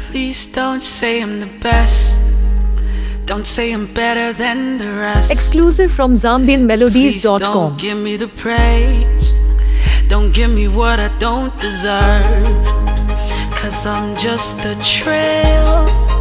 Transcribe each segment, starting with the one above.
Please don't say I'm the best. Don't say I'm better than the rest. Exclusive from ZambianMelodies.com. Please don't give me the praise. Don't give me what I don't deserve. 'Cause I'm just a trail.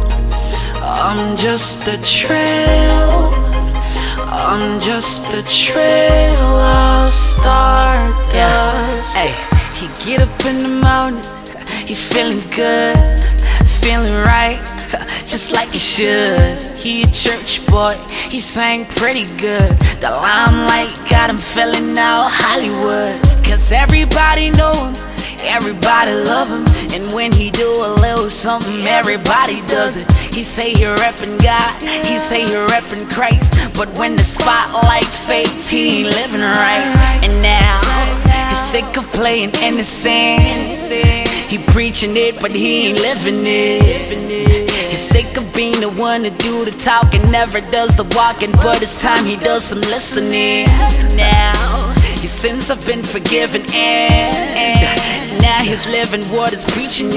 I'm just a trail. I'm just a trail of stardust. Hey, he get up in the morning, he feeling good, feeling right, just like he should. He a church boy, he sang pretty good. The limelight got him feeling out Hollywood. 'Cause everybody know him, everybody love him. And when he do a little something, everybody does it. He say he reppin' God, he say he reppin' Christ. But when the spotlight fades, he ain't living right. And now, he's sick of playing innocent. He preaching it, but he ain't living it. He's sick of being the one to do the talking, never does the walking. But it's time he does some listening. Now, his sins have been forgiven, and now he's living what he's preaching,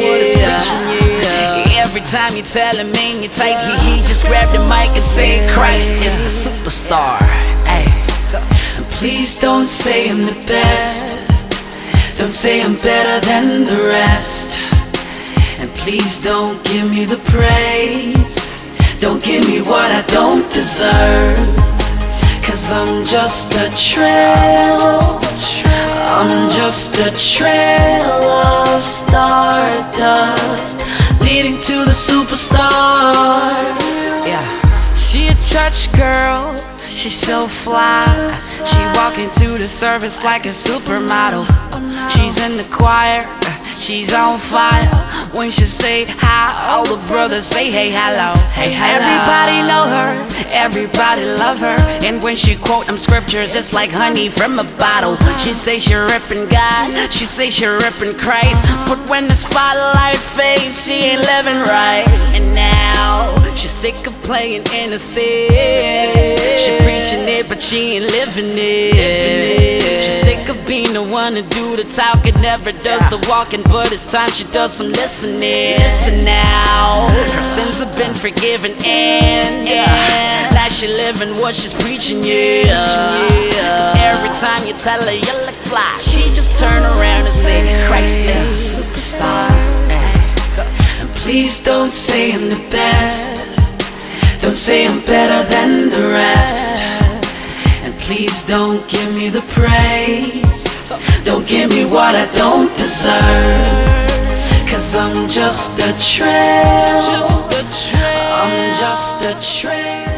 yeah. Every time you tell him ain't you tight, he just grab the mic and say Christ is the superstar. Ay. Please don't say I'm the best. Don't say I'm better than the rest. And please don't give me the praise. Don't give me what I don't deserve. 'Cause I'm just a trail. I'm just a trail of stardust leading to the superstar. Yeah, she a church girl, she's so fly. She walk into the service like a supermodel. She's in the choir, she's on fire. When she say hi, all the brothers say hey, hello. Hey, hello. Everybody know her, everybody love her. And when she quote them scriptures, it's like honey from a bottle. She say she reppin' God, she say she reppin' Christ. But when the spotlight fades, she ain't living right. And now, she's sick of playing innocent. She preaching it, but she ain't living it. She's sick of being the one to do the talking, never does the walking. But it's time she does some listening. Listen now, her sins have been forgiven, and now she living what she's preaching, yeah. Every time you tell her you look fly, she just turn around and say Christ is a superstar. Please don't say I'm the best. Don't say I'm better than the rest. And please don't give me the praise. Don't give me what I don't deserve. 'Cause I'm just a trail. I'm just a trail.